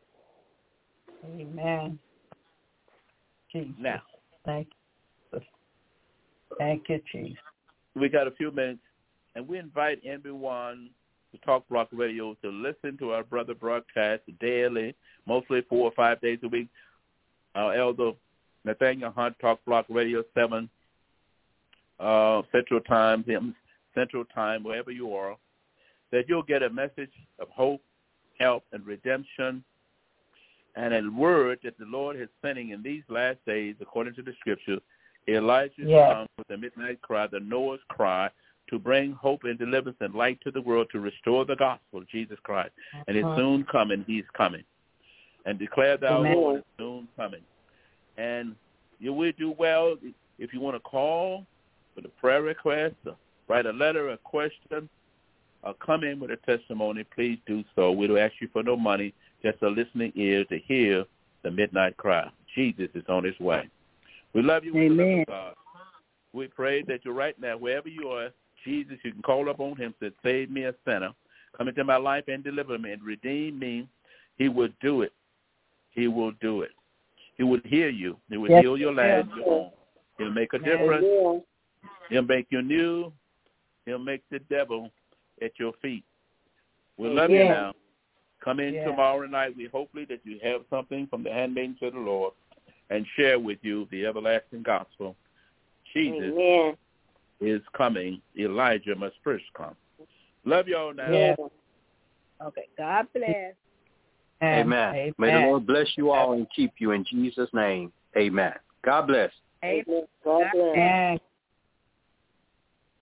Amen. Jesus. Now, Thank you. Thank you, Jesus. we got a few minutes, and we invite everyone to Talk Rock Radio to listen to our brother broadcast daily, mostly four or five days a week. Our elder Nathaniel Hunt, Talk Rock Radio, seven uh, Central Time, him Central Time, wherever you are, that you'll get a message of hope, help, and redemption, and a word that the Lord is sending in these last days, according to the Scripture. Elijah's Yes. come with the midnight cry, the Noah's cry, to bring hope and deliverance and light to the world, to restore the gospel of Jesus Christ. And it's Uh-huh. soon coming. He's coming. And declare thou, Amen. Lord, is soon coming. And you will do well if you want to call with a prayer request, or write a letter, a question, or come in with a testimony. Please do so. We don't ask you for no money, just a listening ear to hear the midnight cry. Jesus is on his way. We love you with the love Amen. of God. We pray that you're right now, wherever you are, Jesus, you can call upon him, say, save me a sinner. Come into my life and deliver me and redeem me. He will do it. He will do it. He will hear you. He will Yes, heal your he land, will. your home. He'll make a Amen. difference. Amen. He'll make you new. He'll make the devil at your feet. We love you Amen. now. Come in Yeah. tomorrow night. We hopefully that you have something from the handmaidens of the Lord and share with you the everlasting gospel. Jesus Amen. is coming. Elijah must first come. Love y'all now. Yeah. Okay. God bless. Amen. Amen. May the Lord bless you all and keep you in Jesus' name. Amen. God bless. Amen. God bless. Amen.